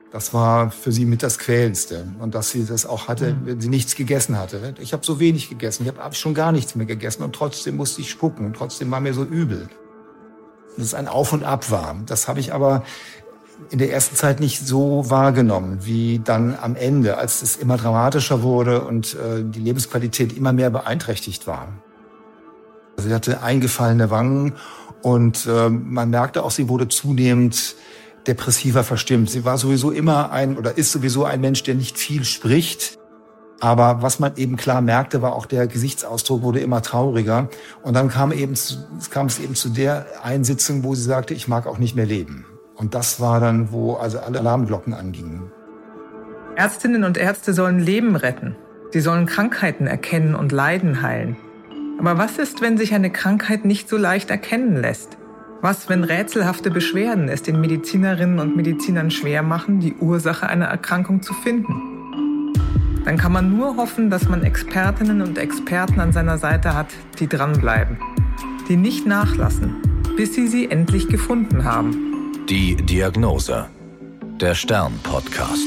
Das war für sie mit das Quälendste. Und dass sie das auch hatte, wenn sie nichts gegessen hatte. Ich habe so wenig gegessen, ich habe schon gar nichts mehr gegessen und trotzdem musste ich spucken und trotzdem war mir so übel. Dass es ein Auf und Ab war. Das habe ich aber in der ersten Zeit nicht so wahrgenommen, wie dann am Ende, als es immer dramatischer wurde und die Lebensqualität immer mehr beeinträchtigt war. Also sie hatte eingefallene Wangen und man merkte auch, sie wurde zunehmend depressiver verstimmt. Sie war sowieso immer ist sowieso ein Mensch, der nicht viel spricht. Aber was man eben klar merkte, war auch der Gesichtsausdruck wurde immer trauriger. Und dann kam es eben zu der Einsitzung, wo sie sagte, ich mag auch nicht mehr leben. Und das war dann, wo also alle Alarmglocken angingen. Ärztinnen und Ärzte sollen Leben retten. Sie sollen Krankheiten erkennen und Leiden heilen. Aber was ist, wenn sich eine Krankheit nicht so leicht erkennen lässt? Was, wenn rätselhafte Beschwerden es den Medizinerinnen und Medizinern schwer machen, die Ursache einer Erkrankung zu finden? Dann kann man nur hoffen, dass man Expertinnen und Experten an seiner Seite hat, die dranbleiben, die nicht nachlassen, bis sie endlich gefunden haben. Die Diagnose. Der Stern-Podcast.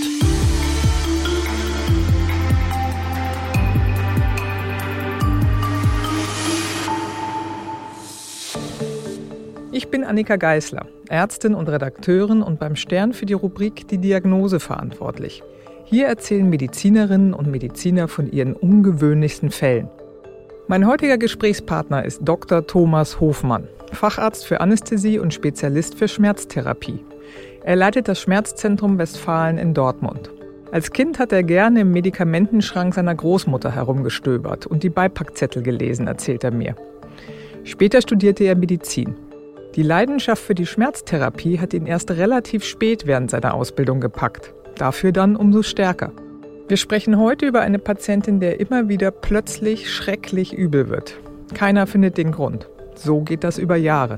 Ich bin Annika Geisler, Ärztin und Redakteurin und beim Stern für die Rubrik Die Diagnose verantwortlich. Hier erzählen Medizinerinnen und Mediziner von ihren ungewöhnlichsten Fällen. Mein heutiger Gesprächspartner ist Dr. Thomas Hofmann, Facharzt für Anästhesie und Spezialist für Schmerztherapie. Er leitet das Schmerzzentrum Westfalen in Dortmund. Als Kind hat er gerne im Medikamentenschrank seiner Großmutter herumgestöbert und die Beipackzettel gelesen, erzählt er mir. Später studierte er Medizin. Die Leidenschaft für die Schmerztherapie hat ihn erst relativ spät während seiner Ausbildung gepackt. Dafür dann umso stärker. Wir sprechen heute über eine Patientin, der immer wieder plötzlich schrecklich übel wird. Keiner findet den Grund. So geht das über Jahre.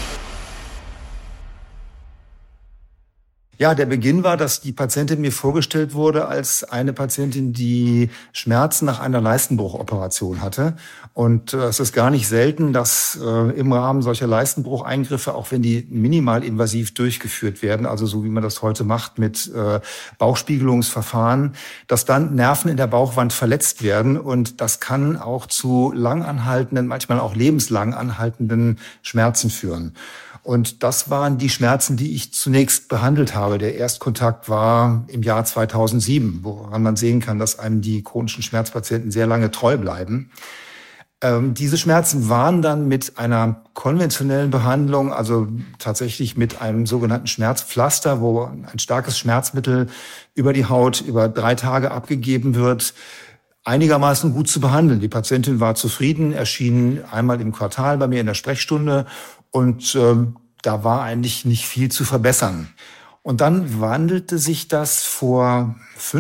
Ja, der Beginn war, dass die Patientin mir vorgestellt wurde als eine Patientin, die Schmerzen nach einer Leistenbruchoperation hatte. Und es ist gar nicht selten, dass im Rahmen solcher Leistenbrucheingriffe, auch wenn die minimalinvasiv durchgeführt werden, also so wie man das heute macht mit Bauchspiegelungsverfahren, dass dann Nerven in der Bauchwand verletzt werden. Und das kann auch zu langanhaltenden, manchmal auch lebenslang anhaltenden Schmerzen führen. Und das waren die Schmerzen, die ich zunächst behandelt habe. Der Erstkontakt war im Jahr 2007, woran man sehen kann, dass einem die chronischen Schmerzpatienten sehr lange treu bleiben. Diese Schmerzen waren dann mit einer konventionellen Behandlung, also tatsächlich mit einem sogenannten Schmerzpflaster, wo ein starkes Schmerzmittel über die Haut über 3 Tage abgegeben wird, einigermaßen gut zu behandeln. Die Patientin war zufrieden, erschien einmal im Quartal bei mir in der Sprechstunde. Und da war eigentlich nicht viel zu verbessern. Und dann wandelte sich das vor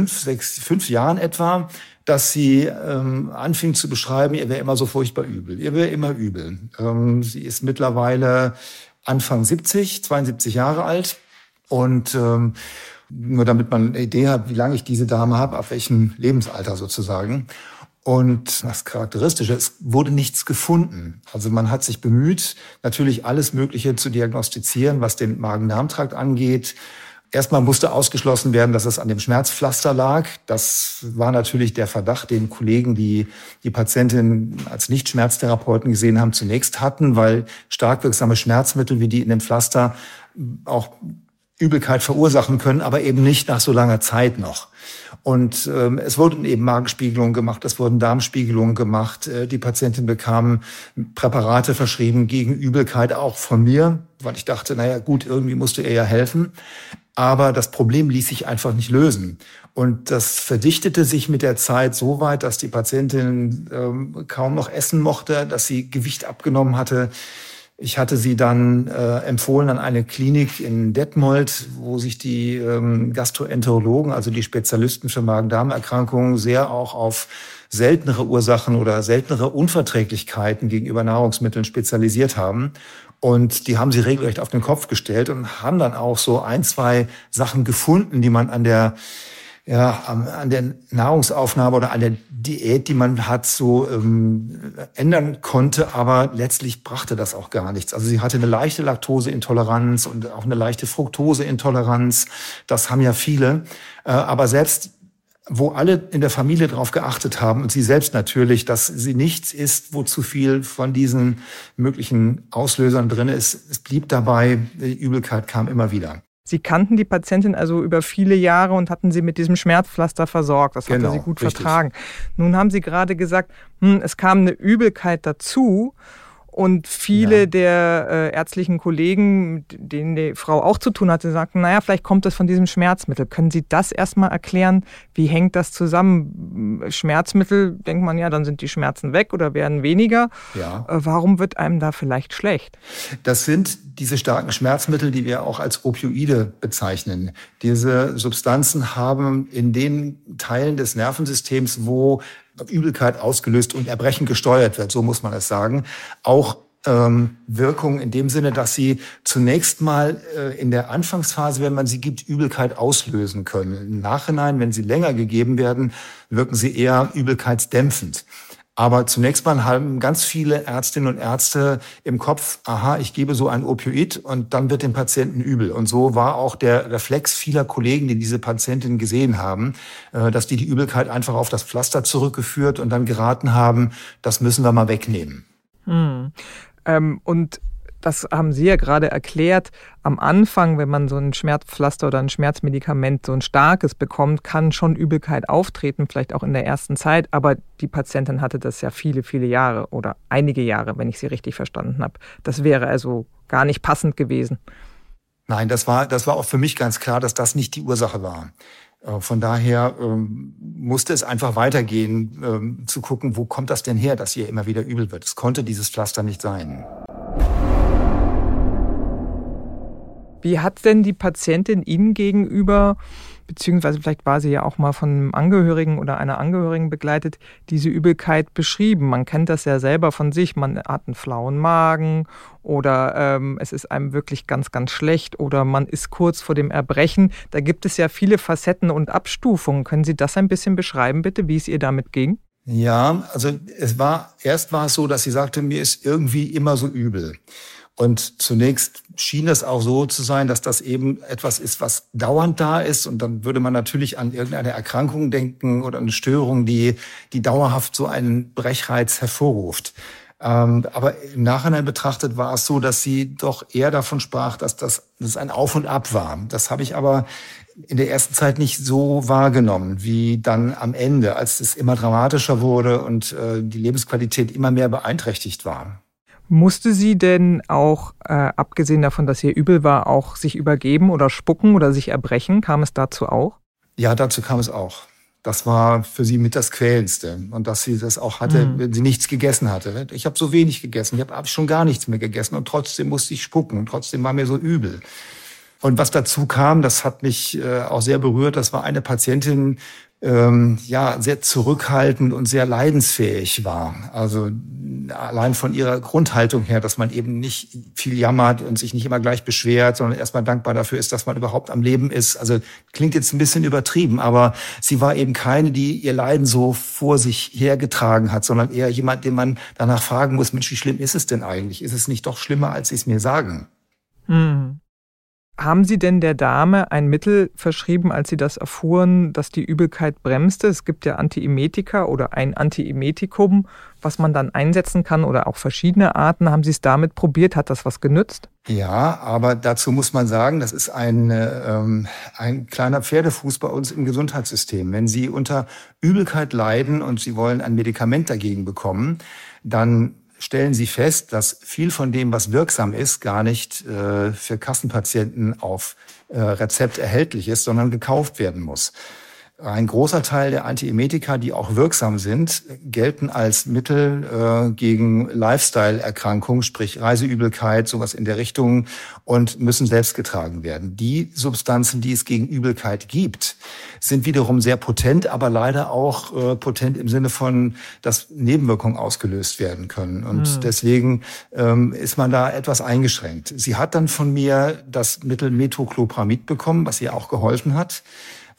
5 Jahren etwa, dass sie anfing zu beschreiben, ihr wäre immer so furchtbar übel. Ihr wäre immer übel. Sie ist mittlerweile Anfang 70, 72 Jahre alt. Und nur damit man eine Idee hat, wie lange ich diese Dame habe, ab welchem Lebensalter sozusagen. Und das Charakteristische, es wurde nichts gefunden. Also man hat sich bemüht, natürlich alles Mögliche zu diagnostizieren, was den Magen-Darm-Trakt angeht. Erstmal musste ausgeschlossen werden, dass es an dem Schmerzpflaster lag. Das war natürlich der Verdacht, den Kollegen, die die Patientin als Nicht-Schmerztherapeuten gesehen haben, zunächst hatten, weil stark wirksame Schmerzmittel wie die in dem Pflaster auch Übelkeit verursachen können, aber eben nicht nach so langer Zeit noch. Und es wurden eben Magenspiegelungen gemacht, es wurden Darmspiegelungen gemacht. Die Patientin bekam Präparate verschrieben gegen Übelkeit, auch von mir, weil ich dachte, naja gut, irgendwie musste er ja helfen. Aber das Problem ließ sich einfach nicht lösen. Und das verdichtete sich mit der Zeit so weit, dass die Patientin kaum noch essen mochte, dass sie Gewicht abgenommen hatte. Ich hatte sie dann empfohlen an eine Klinik in Detmold, wo sich die Gastroenterologen, also die Spezialisten für Magen-Darm-Erkrankungen, sehr auch auf seltenere Ursachen oder seltenere Unverträglichkeiten gegenüber Nahrungsmitteln spezialisiert haben. Und die haben sie regelrecht auf den Kopf gestellt und haben dann auch so 1, 2 Sachen gefunden, die man an der Ja, an der Nahrungsaufnahme oder an der Diät, die man hat, so ändern konnte, aber letztlich brachte das auch gar nichts. Also sie hatte eine leichte Laktoseintoleranz und auch eine leichte Fructoseintoleranz. Das haben ja viele. Aber selbst wo alle in der Familie darauf geachtet haben und sie selbst natürlich, dass sie nichts isst, wo zu viel von diesen möglichen Auslösern drin ist, es blieb dabei, die Übelkeit kam immer wieder. Sie kannten die Patientin also über viele Jahre und hatten sie mit diesem Schmerzpflaster versorgt. Das hatte sie gut vertragen. Nun haben Sie gerade gesagt, es kam eine Übelkeit dazu. Und viele der ärztlichen Kollegen, mit denen die Frau auch zu tun hatte, sagten, naja, vielleicht kommt das von diesem Schmerzmittel. Können Sie das erstmal erklären? Wie hängt das zusammen? Schmerzmittel, denkt man ja, dann sind die Schmerzen weg oder werden weniger. Ja. Warum wird einem da vielleicht schlecht? Das sind diese starken Schmerzmittel, die wir auch als Opioide bezeichnen. Diese Substanzen haben in den Teilen des Nervensystems, wo Übelkeit ausgelöst und Erbrechen gesteuert wird, so muss man es sagen, auch Wirkung in dem Sinne, dass sie zunächst mal in der Anfangsphase, wenn man sie gibt, Übelkeit auslösen können. Im Nachhinein, wenn sie länger gegeben werden, wirken sie eher übelkeitsdämpfend. Aber zunächst mal haben ganz viele Ärztinnen und Ärzte im Kopf, aha, ich gebe so ein Opioid und dann wird dem Patienten übel. Und so war auch der Reflex vieler Kollegen, die diese Patientin gesehen haben, dass die Übelkeit einfach auf das Pflaster zurückgeführt und dann geraten haben, das müssen wir mal wegnehmen. Und das haben Sie ja gerade erklärt, am Anfang, wenn man so ein Schmerzpflaster oder ein Schmerzmedikament, so ein starkes bekommt, kann schon Übelkeit auftreten, vielleicht auch in der ersten Zeit. Aber die Patientin hatte das ja viele, viele Jahre oder einige Jahre, wenn ich sie richtig verstanden habe. Das wäre also gar nicht passend gewesen. Nein, das war auch für mich ganz klar, dass das nicht die Ursache war. Von daher musste es einfach weitergehen, zu gucken, wo kommt das denn her, dass ihr immer wieder übel wird. Es konnte dieses Pflaster nicht sein. Wie hat denn die Patientin Ihnen gegenüber, beziehungsweise vielleicht war sie ja auch mal von einem Angehörigen oder einer Angehörigen begleitet, diese Übelkeit beschrieben? Man kennt das ja selber von sich, man hat einen flauen Magen oder es ist einem wirklich ganz, ganz schlecht oder man ist kurz vor dem Erbrechen. Da gibt es ja viele Facetten und Abstufungen. Können Sie das ein bisschen beschreiben, bitte, wie es ihr damit ging? Ja, also erst war es so, dass sie sagte, mir ist irgendwie immer so übel. Und zunächst schien es auch so zu sein, dass das eben etwas ist, was dauernd da ist. Und dann würde man natürlich an irgendeine Erkrankung denken oder eine Störung, die dauerhaft so einen Brechreiz hervorruft. Aber im Nachhinein betrachtet war es so, dass sie doch eher davon sprach, dass das ein Auf und Ab war. Das habe ich aber in der ersten Zeit nicht so wahrgenommen, wie dann am Ende, als es immer dramatischer wurde und die Lebensqualität immer mehr beeinträchtigt war. Musste sie denn auch, abgesehen davon, dass ihr übel war, auch sich übergeben oder spucken oder sich erbrechen? Kam es dazu auch? Ja, dazu kam es auch. Das war für sie mit das Quälendste. Und dass sie das auch hatte, wenn sie nichts gegessen hatte. Ich habe so wenig gegessen, ich habe schon gar nichts mehr gegessen und trotzdem musste ich spucken und trotzdem war mir so übel. Und was dazu kam, das hat mich auch sehr berührt, das war eine Patientin, sehr zurückhaltend und sehr leidensfähig war. Also allein von ihrer Grundhaltung her, dass man eben nicht viel jammert und sich nicht immer gleich beschwert, sondern erstmal dankbar dafür ist, dass man überhaupt am Leben ist. Also klingt jetzt ein bisschen übertrieben, aber sie war eben keine, die ihr Leiden so vor sich hergetragen hat, sondern eher jemand, den man danach fragen muss, Mensch, wie schlimm ist es denn eigentlich? Ist es nicht doch schlimmer, als Sie es mir sagen? Haben Sie denn der Dame ein Mittel verschrieben, als Sie das erfuhren, dass die Übelkeit bremste? Es gibt ja Antiemetika oder ein Antiemetikum, was man dann einsetzen kann oder auch verschiedene Arten. Haben Sie es damit probiert? Hat das was genützt? Ja, aber dazu muss man sagen, das ist ein kleiner Pferdefuß bei uns im Gesundheitssystem. Wenn Sie unter Übelkeit leiden und Sie wollen ein Medikament dagegen bekommen, dann stellen Sie fest, dass viel von dem, was wirksam ist, gar nicht für Kassenpatienten auf Rezept erhältlich ist, sondern gekauft werden muss. Ein großer Teil der Antiemetika, die auch wirksam sind, gelten als Mittel gegen Lifestyle-Erkrankungen, sprich Reiseübelkeit, sowas in der Richtung, und müssen selbst getragen werden. Die Substanzen, die es gegen Übelkeit gibt, sind wiederum sehr potent, aber leider auch potent im Sinne von, dass Nebenwirkungen ausgelöst werden können. Und deswegen ist man da etwas eingeschränkt. Sie hat dann von mir das Mittel Metoclopramid bekommen, was ihr auch geholfen hat,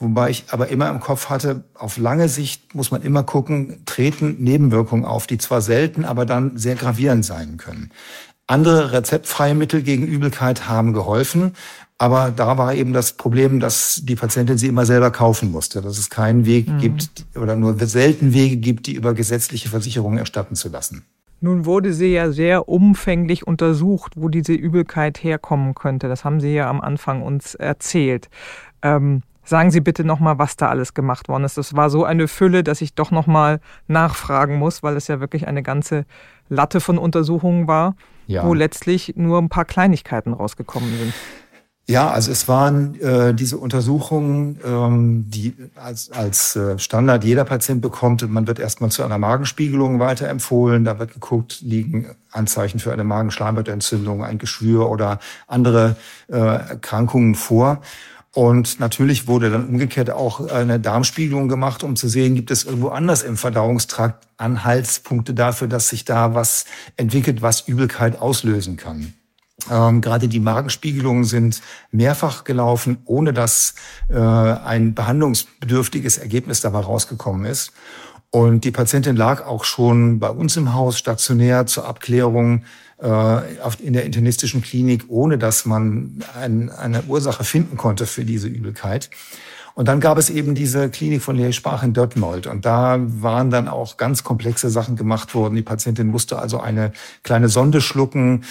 Wobei ich aber immer im Kopf hatte, auf lange Sicht muss man immer gucken, treten Nebenwirkungen auf, die zwar selten, aber dann sehr gravierend sein können. Andere rezeptfreie Mittel gegen Übelkeit haben geholfen, aber da war eben das Problem, dass die Patientin sie immer selber kaufen musste, dass es keinen Weg gibt oder nur selten Wege gibt, die über gesetzliche Versicherungen erstatten zu lassen. Nun wurde sie ja sehr umfänglich untersucht, wo diese Übelkeit herkommen könnte. Das haben Sie ja am Anfang uns erzählt. Sagen Sie bitte nochmal, was da alles gemacht worden ist. Das war so eine Fülle, dass ich doch nochmal nachfragen muss, weil es ja wirklich eine ganze Latte von Untersuchungen war, wo letztlich nur ein paar Kleinigkeiten rausgekommen sind. Ja, also es waren diese Untersuchungen, die als Standard jeder Patient bekommt. Man wird erstmal zu einer Magenspiegelung weiterempfohlen. Da wird geguckt, liegen Anzeichen für eine Magenschleimhautentzündung, ein Geschwür oder andere Erkrankungen vor. Und natürlich wurde dann umgekehrt auch eine Darmspiegelung gemacht, um zu sehen, gibt es irgendwo anders im Verdauungstrakt Anhaltspunkte dafür, dass sich da was entwickelt, was Übelkeit auslösen kann. Gerade die Magenspiegelungen sind mehrfach gelaufen, ohne dass ein behandlungsbedürftiges Ergebnis dabei rausgekommen ist. Und die Patientin lag auch schon bei uns im Haus stationär zur Abklärung in der internistischen Klinik, ohne dass man eine Ursache finden konnte für diese Übelkeit. Und dann gab es eben diese Klinik, von der ich sprach, in Detmold. Und da waren dann auch ganz komplexe Sachen gemacht worden. Die Patientin musste also eine kleine Sonde schlucken,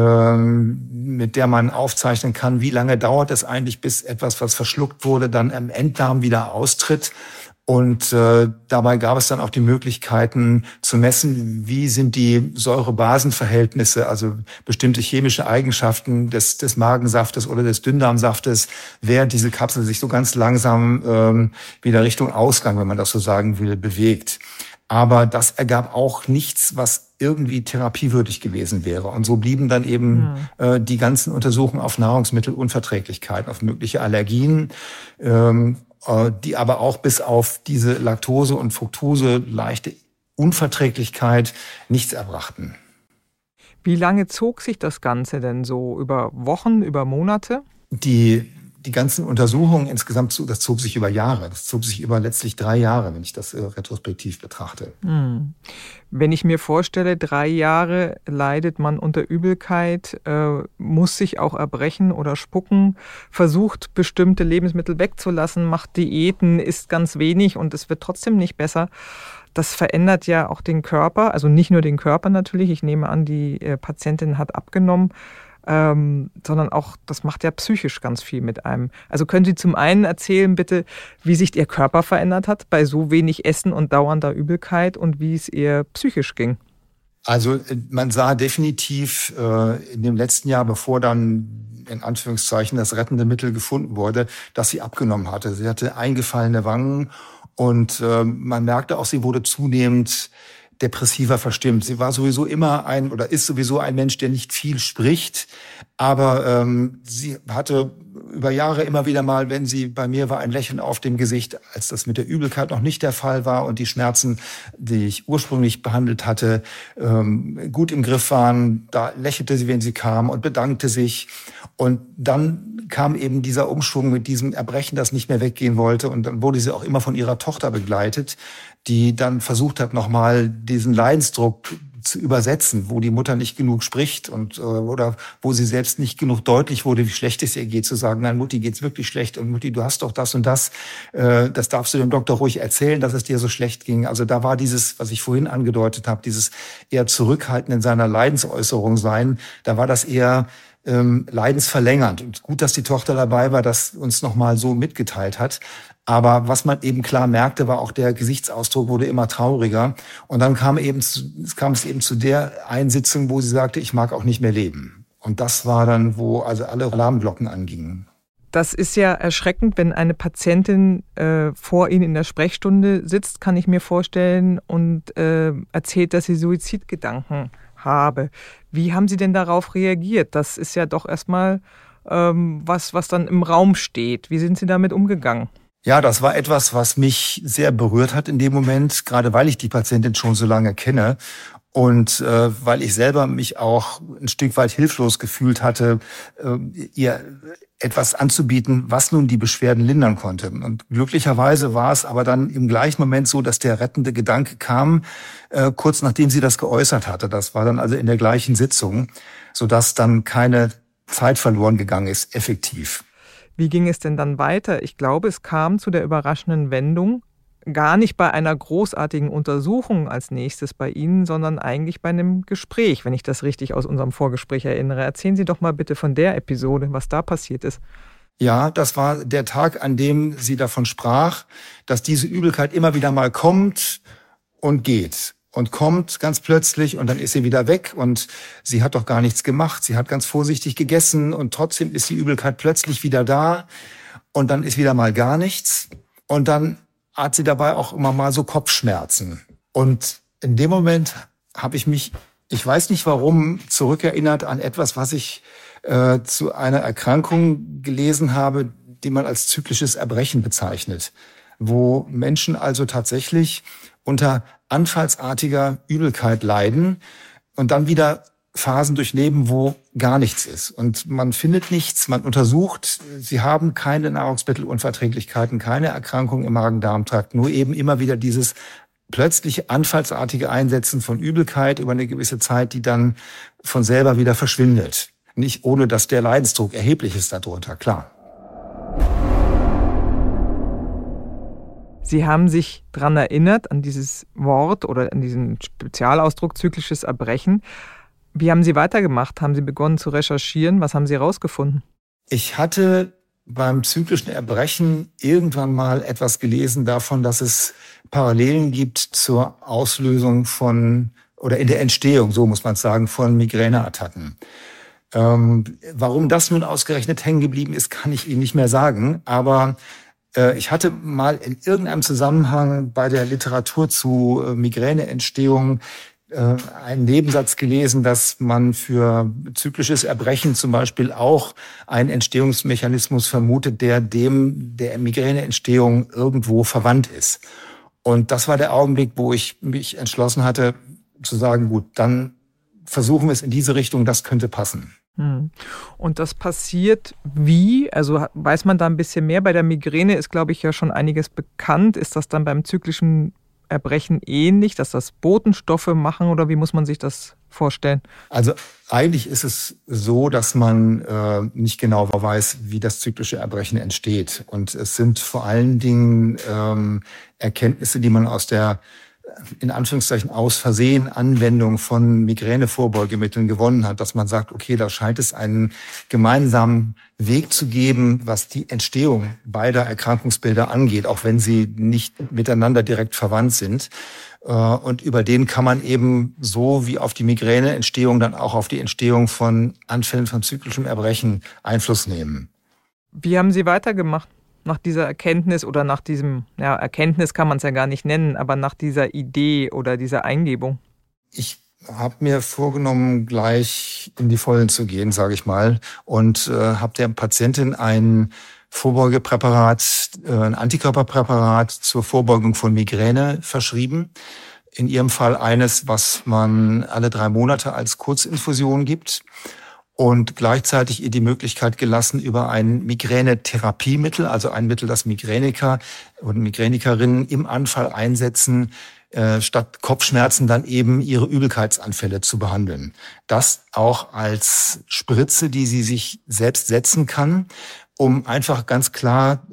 mit der man aufzeichnen kann, wie lange dauert es eigentlich, bis etwas, was verschluckt wurde, dann im Enddarm wieder austritt. Und dabei gab es dann auch die Möglichkeiten zu messen, wie sind die Säure-Basen-Verhältnisse, also bestimmte chemische Eigenschaften des Magensaftes oder des Dünndarmsaftes, während diese Kapsel sich so ganz langsam wieder Richtung Ausgang, wenn man das so sagen will, bewegt. Aber das ergab auch nichts, was irgendwie therapiewürdig gewesen wäre. Und so blieben dann eben die ganzen Untersuchungen auf Nahrungsmittelunverträglichkeit, auf mögliche Allergien, die aber auch bis auf diese Laktose- und Fructose leichte Unverträglichkeit nichts erbrachten. Wie lange zog sich das Ganze denn so? Über Wochen, über Monate? Die ganzen Untersuchungen insgesamt, das zog sich über Jahre. Das zog sich über letztlich 3 Jahre, wenn ich das retrospektiv betrachte. Wenn ich mir vorstelle, 3 Jahre leidet man unter Übelkeit, muss sich auch erbrechen oder spucken, versucht bestimmte Lebensmittel wegzulassen, macht Diäten, isst ganz wenig und es wird trotzdem nicht besser. Das verändert ja auch den Körper, also nicht nur den Körper natürlich. Ich nehme an, die Patientin hat abgenommen. Sondern auch, das macht ja psychisch ganz viel mit einem. Also können Sie zum einen erzählen, bitte, wie sich Ihr Körper verändert hat bei so wenig Essen und dauernder Übelkeit und wie es ihr psychisch ging? Also man sah definitiv in dem letzten Jahr, bevor dann in Anführungszeichen das rettende Mittel gefunden wurde, dass sie abgenommen hatte. Sie hatte eingefallene Wangen und man merkte auch, sie wurde zunehmend depressiver verstimmt. Sie war sowieso immer ist sowieso ein Mensch, der nicht viel spricht, aber sie hatte über Jahre immer wieder mal, wenn sie bei mir war, ein Lächeln auf dem Gesicht, als das mit der Übelkeit noch nicht der Fall war und die Schmerzen, die ich ursprünglich behandelt hatte, gut im Griff waren. Da lächelte sie, wenn sie kam und bedankte sich. Und dann kam eben dieser Umschwung mit diesem Erbrechen, das nicht mehr weggehen wollte. Und dann wurde sie auch immer von ihrer Tochter begleitet, die dann versucht hat, nochmal diesen Leidensdruck zu übersetzen, wo die Mutter nicht genug spricht und oder wo sie selbst nicht genug deutlich wurde, wie schlecht es ihr geht, zu sagen, nein, Mutti, geht's wirklich schlecht und Mutti, du hast doch das und das, das darfst du dem Doktor ruhig erzählen, dass es dir so schlecht ging. Also da war dieses, was ich vorhin angedeutet habe, dieses eher zurückhaltend in seiner Leidensäußerung sein, da war das eher leidensverlängernd. Und gut, dass die Tochter dabei war, das uns nochmal so mitgeteilt hat. Aber was man eben klar merkte, war auch der Gesichtsausdruck wurde immer trauriger. Und dann kam es eben zu der Einsitzung, wo sie sagte, ich mag auch nicht mehr leben. Und das war dann, wo also alle Alarmglocken angingen. Das ist ja erschreckend, wenn eine Patientin vor Ihnen in der Sprechstunde sitzt, kann ich mir vorstellen, und erzählt, dass sie Suizidgedanken habe. Wie haben Sie denn darauf reagiert? Das ist ja doch erstmal was dann im Raum steht. Wie sind Sie damit umgegangen? Ja, das war etwas, was mich sehr berührt hat in dem Moment, gerade weil ich die Patientin schon so lange kenne. Und weil ich selber mich auch ein Stück weit hilflos gefühlt hatte, ihr etwas anzubieten, was nun die Beschwerden lindern konnte. Und glücklicherweise war es aber dann im gleichen Moment so, dass der rettende Gedanke kam, kurz nachdem sie das geäußert hatte. Das war dann also in der gleichen Sitzung, sodass dann keine Zeit verloren gegangen ist, effektiv. Wie ging es denn dann weiter? Ich glaube, es kam zu der überraschenden Wendung, gar nicht bei einer großartigen Untersuchung als nächstes bei Ihnen, sondern eigentlich bei einem Gespräch, wenn ich das richtig aus unserem Vorgespräch erinnere. Erzählen Sie doch mal bitte von der Episode, was da passiert ist. Ja, das war der Tag, an dem sie davon sprach, dass diese Übelkeit immer wieder mal kommt und geht. Und kommt ganz plötzlich und dann ist sie wieder weg und sie hat doch gar nichts gemacht. Sie hat ganz vorsichtig gegessen und trotzdem ist die Übelkeit plötzlich wieder da und dann ist wieder mal gar nichts und dann hat sie dabei auch immer mal so Kopfschmerzen. Und in dem Moment habe ich mich, ich weiß nicht warum, zurückerinnert an etwas, was ich zu einer Erkrankung gelesen habe, die man als zyklisches Erbrechen bezeichnet, wo Menschen also tatsächlich unter anfallsartiger Übelkeit leiden und dann wieder Phasen durchleben, wo gar nichts ist. Und man findet nichts, man untersucht, sie haben keine Nahrungsmittelunverträglichkeiten, keine Erkrankungen im Magen-Darm-Trakt, nur eben immer wieder dieses plötzliche anfallsartige Einsetzen von Übelkeit über eine gewisse Zeit, die dann von selber wieder verschwindet. Nicht ohne, dass der Leidensdruck erheblich ist darunter, klar. Sie haben sich daran erinnert, an dieses Wort oder an diesen Spezialausdruck zyklisches Erbrechen. Wie haben Sie weitergemacht? Haben Sie begonnen zu recherchieren? Was haben Sie herausgefunden? Ich hatte beim zyklischen Erbrechen irgendwann mal etwas gelesen davon, dass es Parallelen gibt zur Auslösung von, oder in der Entstehung, so muss man sagen, von Migräneattacken. Warum das nun ausgerechnet hängen geblieben ist, kann ich Ihnen nicht mehr sagen. Aber ich hatte mal in irgendeinem Zusammenhang bei der Literatur zu Migräneentstehung einen Nebensatz gelesen, dass man für zyklisches Erbrechen zum Beispiel auch einen Entstehungsmechanismus vermutet, der dem der Migräneentstehung irgendwo verwandt ist. Und das war der Augenblick, wo ich mich entschlossen hatte, zu sagen, gut, dann versuchen wir es in diese Richtung, das könnte passen. Und das passiert wie? Also weiß man da ein bisschen mehr? Bei der Migräne ist, glaube ich, ja schon einiges bekannt. Ist das dann beim zyklischen Erbrechen ähnlich, dass das Botenstoffe machen oder wie muss man sich das vorstellen? Also eigentlich ist es so, dass man nicht genau weiß, wie das zyklische Erbrechen entsteht. Und es sind vor allen Dingen Erkenntnisse, die man aus der in Anführungszeichen aus Versehen Anwendung von Migränevorbeugemitteln gewonnen hat, dass man sagt, okay, da scheint es einen gemeinsamen Weg zu geben, was die Entstehung beider Erkrankungsbilder angeht, auch wenn sie nicht miteinander direkt verwandt sind. Und über den kann man eben so wie auf die Migräneentstehung dann auch auf die Entstehung von Anfällen von zyklischem Erbrechen Einfluss nehmen. Wie haben Sie weitergemacht? Nach dieser Erkenntnis oder nach diesem, ja, Erkenntnis kann man es ja gar nicht nennen, aber nach dieser Idee oder dieser Eingebung? Ich habe mir vorgenommen, gleich in die Vollen zu gehen, sage ich mal, und habe der Patientin ein Vorbeugepräparat, ein Antikörperpräparat zur Vorbeugung von Migräne verschrieben. In ihrem Fall eines, was man alle 3 Monate als Kurzinfusion gibt. Und gleichzeitig ihr die Möglichkeit gelassen, über ein Migränetherapiemittel, also ein Mittel, das Migräniker und Migränikerinnen im Anfall einsetzen, statt Kopfschmerzen dann eben ihre Übelkeitsanfälle zu behandeln. Das auch als Spritze, die sie sich selbst setzen kann, um einfach ganz klar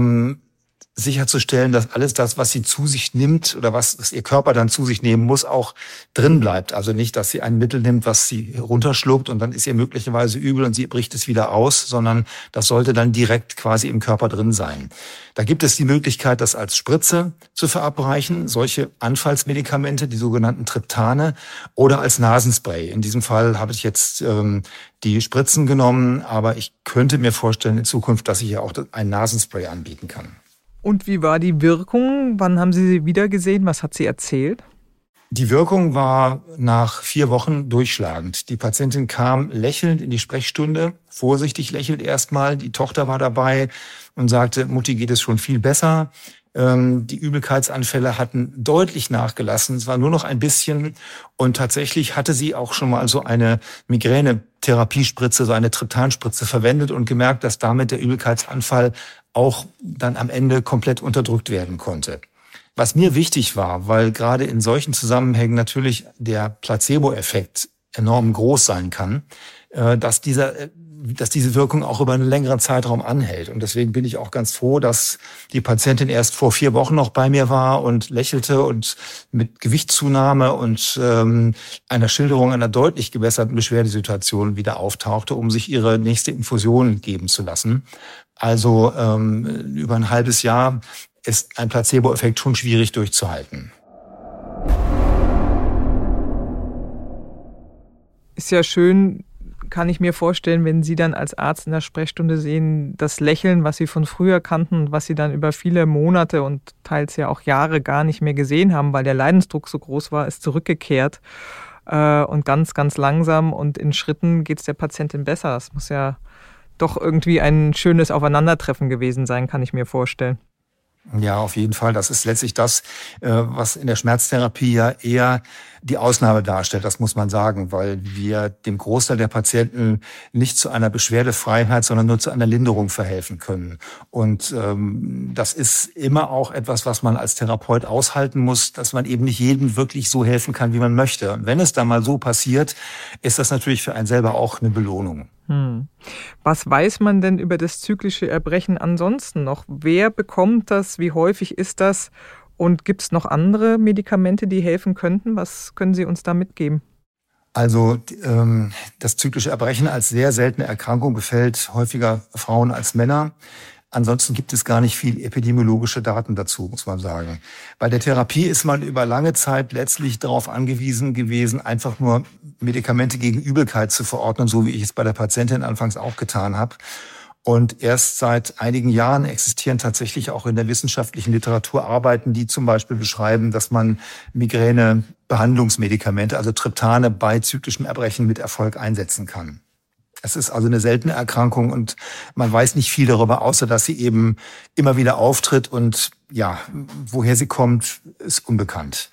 sicherzustellen, dass alles das, was sie zu sich nimmt oder was ihr Körper dann zu sich nehmen muss, auch drin bleibt. Also nicht, dass sie ein Mittel nimmt, was sie runterschluckt und dann ist ihr möglicherweise übel und sie bricht es wieder aus, sondern das sollte dann direkt quasi im Körper drin sein. Da gibt es die Möglichkeit, das als Spritze zu verabreichen, solche Anfallsmedikamente, die sogenannten Triptane, oder als Nasenspray. In diesem Fall habe ich jetzt die Spritzen genommen, aber ich könnte mir vorstellen in Zukunft, dass ich ja auch ein Nasenspray anbieten kann. Und wie war die Wirkung? Wann haben Sie sie wieder gesehen? Was hat sie erzählt? Die Wirkung war nach 4 Wochen durchschlagend. Die Patientin kam lächelnd in die Sprechstunde, vorsichtig lächelnd erstmal. Die Tochter war dabei und sagte, Mutti, geht es schon viel besser. Die Übelkeitsanfälle hatten deutlich nachgelassen. Es war nur noch ein bisschen. Und tatsächlich hatte sie auch schon mal so eine Migräne-Therapiespritze, so eine Triptanspritze verwendet und gemerkt, dass damit der Übelkeitsanfall auch dann am Ende komplett unterdrückt werden konnte. Was mir wichtig war, weil gerade in solchen Zusammenhängen natürlich der Placebo-Effekt enorm groß sein kann, dass diese Wirkung auch über einen längeren Zeitraum anhält. Und deswegen bin ich auch ganz froh, dass die Patientin erst vor 4 Wochen noch bei mir war und lächelte und mit Gewichtszunahme und einer Schilderung einer deutlich gebesserten Beschwerdesituation wieder auftauchte, um sich ihre nächste Infusion geben zu lassen. Also über ein halbes Jahr ist ein Placebo-Effekt schon schwierig durchzuhalten. Ist ja schön, kann ich mir vorstellen, wenn Sie dann als Arzt in der Sprechstunde sehen, das Lächeln, was Sie von früher kannten, was Sie dann über viele Monate und teils ja auch Jahre gar nicht mehr gesehen haben, weil der Leidensdruck so groß war, ist zurückgekehrt. Und ganz, ganz langsam und in Schritten geht es der Patientin besser. Das muss ja doch irgendwie ein schönes Aufeinandertreffen gewesen sein, kann ich mir vorstellen. Ja, auf jeden Fall. Das ist letztlich das, was in der Schmerztherapie ja eher die Ausnahme darstellt, das muss man sagen, weil wir dem Großteil der Patienten nicht zu einer Beschwerdefreiheit, sondern nur zu einer Linderung verhelfen können. Und das ist immer auch etwas, was man als Therapeut aushalten muss, dass man eben nicht jedem wirklich so helfen kann, wie man möchte. Und wenn es dann mal so passiert, ist das natürlich für einen selber auch eine Belohnung. Was weiß man denn über das zyklische Erbrechen ansonsten noch? Wer bekommt das? Wie häufig ist das? Und gibt es noch andere Medikamente, die helfen könnten? Was können Sie uns da mitgeben? Also das zyklische Erbrechen als sehr seltene Erkrankung befällt häufiger Frauen als Männer. Ansonsten gibt es gar nicht viel epidemiologische Daten dazu, muss man sagen. Bei der Therapie ist man über lange Zeit letztlich darauf angewiesen gewesen, einfach nur Medikamente gegen Übelkeit zu verordnen, so wie ich es bei der Patientin anfangs auch getan habe. Und erst seit einigen Jahren existieren tatsächlich auch in der wissenschaftlichen Literatur Arbeiten, die zum Beispiel beschreiben, dass man Migräne-Behandlungsmedikamente, also Triptane, bei zyklischem Erbrechen mit Erfolg einsetzen kann. Es ist also eine seltene Erkrankung und man weiß nicht viel darüber, außer dass sie eben immer wieder auftritt und ja, woher sie kommt, ist unbekannt.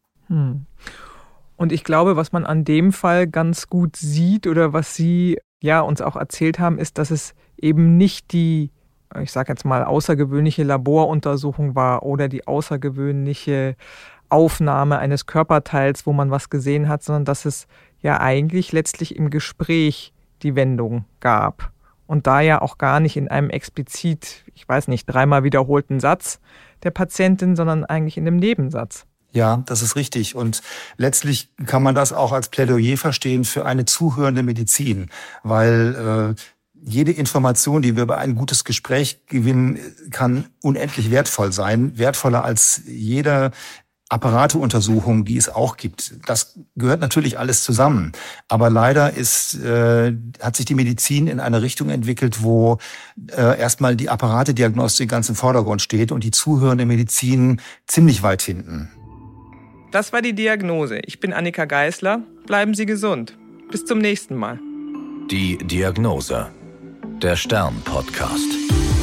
Und ich glaube, was man an dem Fall ganz gut sieht oder was Sie ja uns auch erzählt haben, ist, dass es eben nicht die, ich sage jetzt mal, außergewöhnliche Laboruntersuchung war oder die außergewöhnliche Aufnahme eines Körperteils, wo man was gesehen hat, sondern dass es ja eigentlich letztlich im Gespräch die Wendung gab. Und da ja auch gar nicht in einem explizit, ich weiß nicht, 3-mal wiederholten Satz der Patientin, sondern eigentlich in einem Nebensatz. Ja, das ist richtig. Und letztlich kann man das auch als Plädoyer verstehen für eine zuhörende Medizin, weil jede Information, die wir über ein gutes Gespräch gewinnen, kann unendlich wertvoll sein, wertvoller als jede Apparateuntersuchung, die es auch gibt. Das gehört natürlich alles zusammen. Aber leider hat sich die Medizin in eine Richtung entwickelt, wo erstmal die Apparatediagnostik ganz im Vordergrund steht und die zuhörende Medizin ziemlich weit hinten. Das war die Diagnose. Ich bin Annika Geisler. Bleiben Sie gesund. Bis zum nächsten Mal. Die Diagnose. Der Stern-Podcast.